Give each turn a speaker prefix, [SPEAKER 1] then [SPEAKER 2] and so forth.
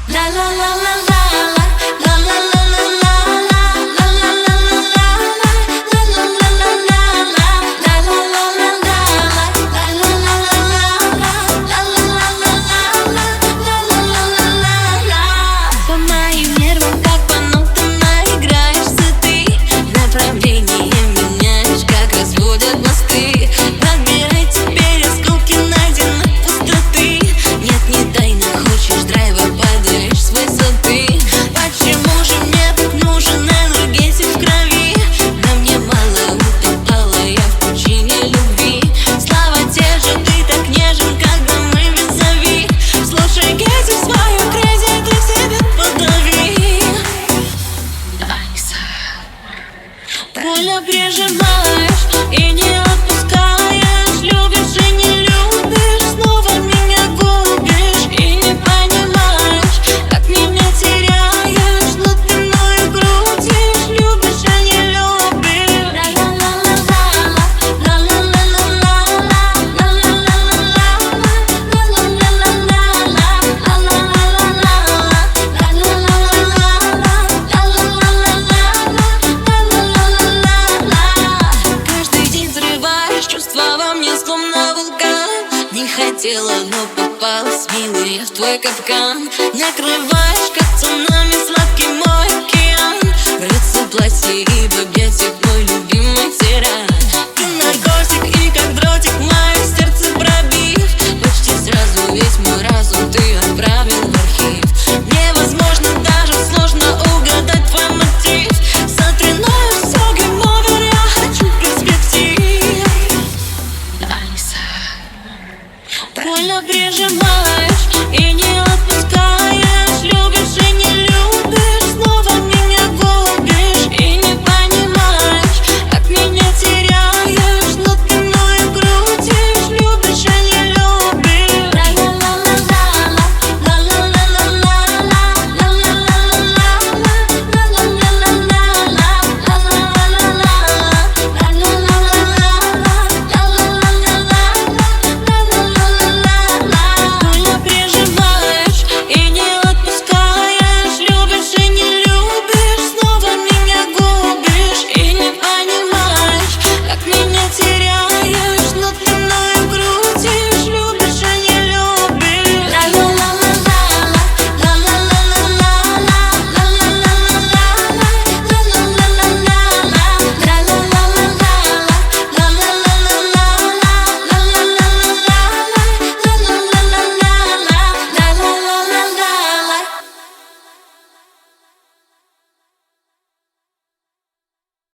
[SPEAKER 1] Больно прижимаешь и не отпускаешь, любишь и не любишь, снова меня губишь и не понимаешь, как меня теряешь, но ты мною крутишь, любишь и не любишь. Чувства во мне словно вулкан. Не хотела, но попалась, милый, я в твой капкан. Накрываешь, как цунами, сладкий мой океан. Рвется платье и бэби.